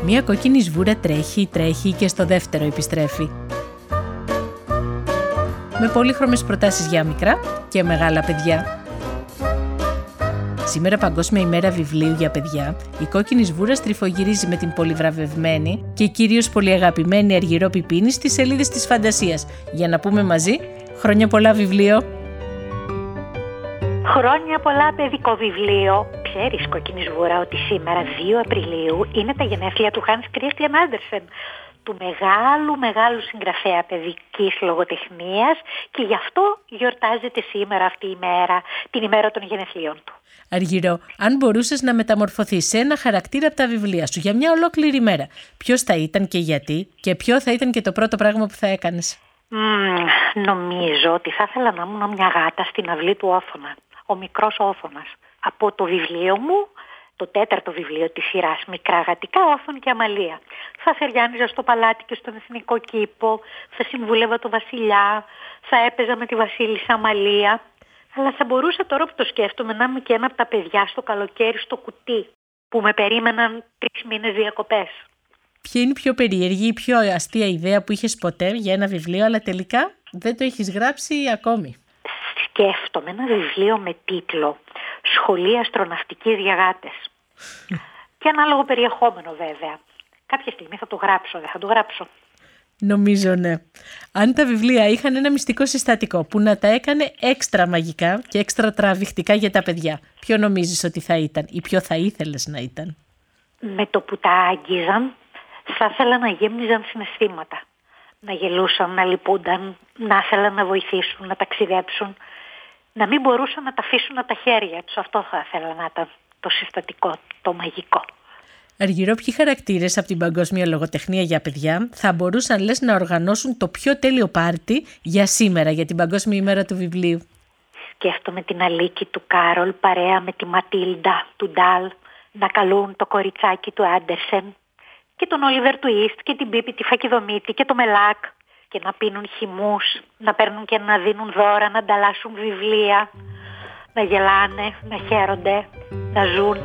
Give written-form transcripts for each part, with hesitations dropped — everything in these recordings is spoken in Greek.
Μία κόκκινη σβούρα τρέχει και στο δεύτερο επιστρέφει. Με πολύχρωμες προτάσεις για μικρά και μεγάλα παιδιά. Σήμερα Παγκόσμια ημέρα βιβλίου για παιδιά, η κόκκινη σβούρα στριφογυρίζει με την πολυβραβευμένη και κυρίως πολύ αγαπημένη Αργυρό Πιπίνη στις σελίδες της φαντασίας. Για να πούμε μαζί, χρόνια πολλά βιβλίο! Χρόνια πολλά παιδικό βιβλίο. Ξέρεις, κόκκινη σβούρα, ότι σήμερα 2 Απριλίου είναι τα γενέθλια του Hans Christian Andersen, του μεγάλου συγγραφέα παιδικής λογοτεχνίας, και γι' αυτό γιορτάζεται σήμερα αυτή η μέρα, την ημέρα των γενεθλίων του. Αργυρό, αν μπορούσες να μεταμορφωθείς σε ένα χαρακτήρα από τα βιβλία σου για μια ολόκληρη μέρα, ποιος θα ήταν και γιατί, και ποιο θα ήταν και το πρώτο πράγμα που θα έκανες? Νομίζω ότι θα ήθελα να ήμουν μια γάτα στην αυλή του Όθωνα, ο μικρός Όθωνας. Από το βιβλίο μου, το 4ο βιβλίο της σειράς Μικρά Γατικά, Όθων και Αμαλία. Θα θεριάνιζα στο παλάτι και στον Εθνικό Κήπο, θα συμβούλευα το βασιλιά, θα έπαιζα με τη βασίλισσα Αμαλία. Αλλά θα μπορούσα, τώρα που το σκέφτομαι, να είμαι και ένα από τα παιδιά στο καλοκαίρι στο κουτί, που με περίμεναν 3 μήνες διακοπές. Ποια είναι η πιο περίεργη ή πιο αστεία ιδέα που είχες ποτέ για ένα βιβλίο, αλλά τελικά δεν το έχεις γράψει ακόμη? Σκέφτομαι ένα βιβλίο με τίτλο «Σχολή Αστροναυτικής για γάτες». Και ανάλογο περιεχόμενο βέβαια. Κάποια στιγμή θα το γράψω, δεν θα το γράψω? Νομίζω ναι. Αν τα βιβλία είχαν ένα μυστικό συστατικό που να τα έκανε έξτρα μαγικά και έξτρα τραβηχτικά για τα παιδιά, ποιο νομίζεις ότι θα ήταν ή ποιο θα ήθελες να ήταν? Με το που τα άγγιζαν, θα ήθελα να γέμιζαν συναισθήματα. Να γελούσαν, να λυπούνταν, να ήθελαν να βοηθήσουν, να ταξιδέψουν. Να μην μπορούσαν να τα αφήσουν από τα χέρια τους. Αυτό θα ήθελα να ήταν το συστατικό, το μαγικό. Αργυρό, ποιοι χαρακτήρες από την παγκόσμια λογοτεχνία για παιδιά θα μπορούσαν, λες, να οργανώσουν το πιο τέλειο πάρτι για σήμερα, για την Παγκόσμια ημέρα του βιβλίου? Σκέφτομαι την Αλίκη του Κάρολ παρέα με τη Ματίλντα του Ντάλ να καλούν το κοριτσάκι του Άντερσεν, και τον Όλιβερ του Ίστ και την Πίπη τη Φακιδομήτη και το Μελάκ, και να πίνουν χυμούς, να παίρνουν και να δίνουν δώρα, να ανταλλάσσουν βιβλία, να γελάνε, να χαίρονται, να ζουν.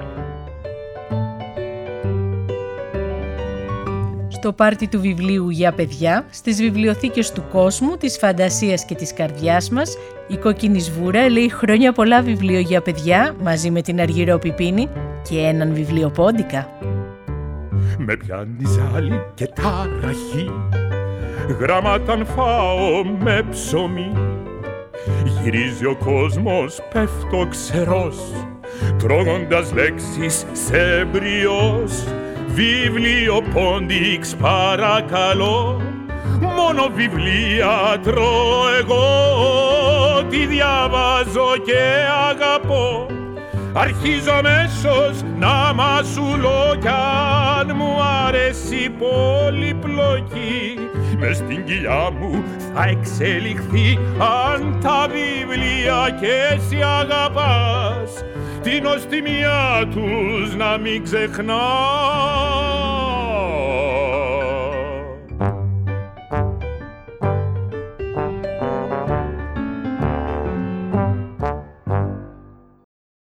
Στο πάρτι του βιβλίου για παιδιά, στις βιβλιοθήκες του κόσμου, της φαντασίας και της καρδιάς μας, η κόκκινη σβούρα λέει χρόνια πολλά βιβλίο για παιδιά μαζί με την Αργυρό Πιπίνη και έναν βιβλιοπόντικα. Με πιάνει ζάλι και ταραχή, γράμματα φάω με ψωμί. Γυρίζει ο κόσμος, πέφτω ξερός, τρώγοντας λέξεις σε μπριός. Βιβλιοπόντιξ παρακαλώ, μόνο βιβλία τρώω εγώ, τι διαβάζω και αγαπώ. Αρχίζω αμέσως να μασουλώ κι αν μου αρέσει πολυπλοκή, μες στην κοιλιά μου θα εξελιχθεί αν τα βιβλία και εσύ αγαπάς, την οστιμιά τους να μην ξεχνάς.